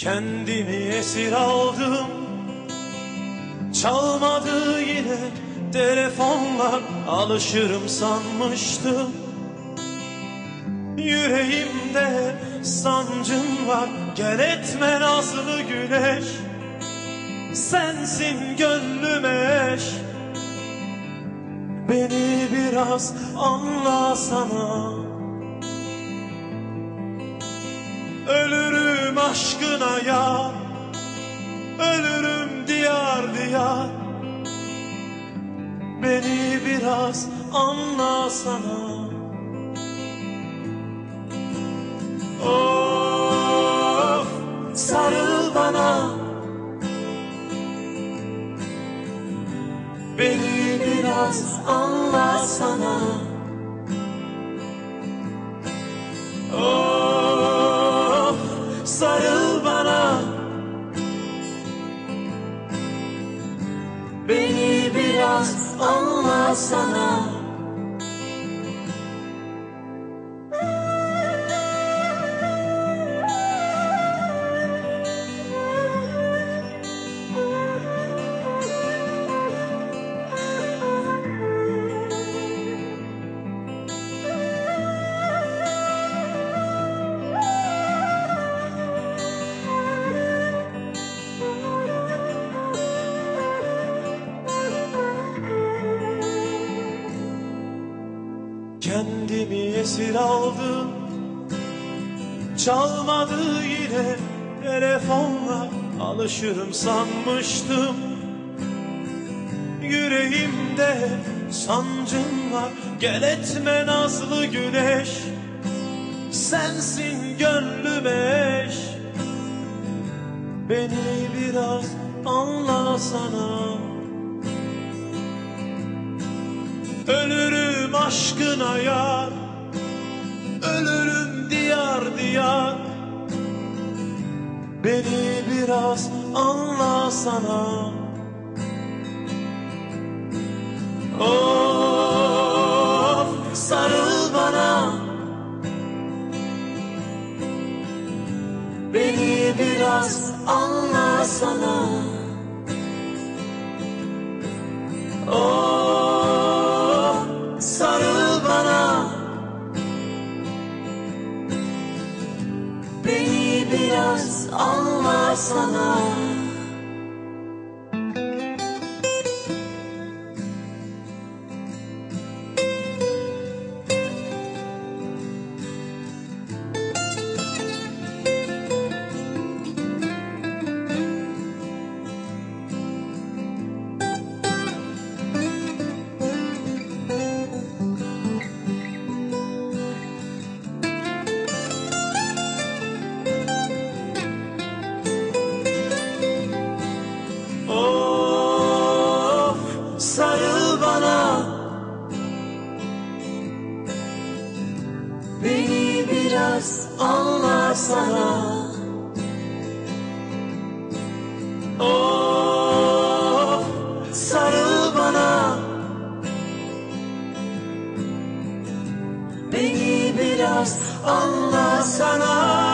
Kendimi esir aldım, çalmadı yine telefonlar. Alışırım sanmıştım, yüreğimde sancım var. Gel etme nazlı güneş, sensin gönlüme eş. Beni biraz anlasana, ölürüm aşkına ya, ölürüm diyar diyar. Beni biraz anlasana. Of, sarıl bana, beni biraz anlasana. Of, sarıl bana, beni biraz anlasana. Kendimi esir aldım, çalmadı yine telefonlar. Alışırım sanmıştım, yüreğimde sancım var. Gel etme nazlı güneş, sensin gönlüme eş. Beni biraz anlasana, ölürüm aşkına yar, ölürüm diyar diyar. Beni biraz anlasana. Of, sarıl bana, beni biraz anlasana. Of, sarıl bana, beni biraz anlasana. Sarıl bana, beni biraz anlasana. Of, sarıl bana, beni biraz anlasana.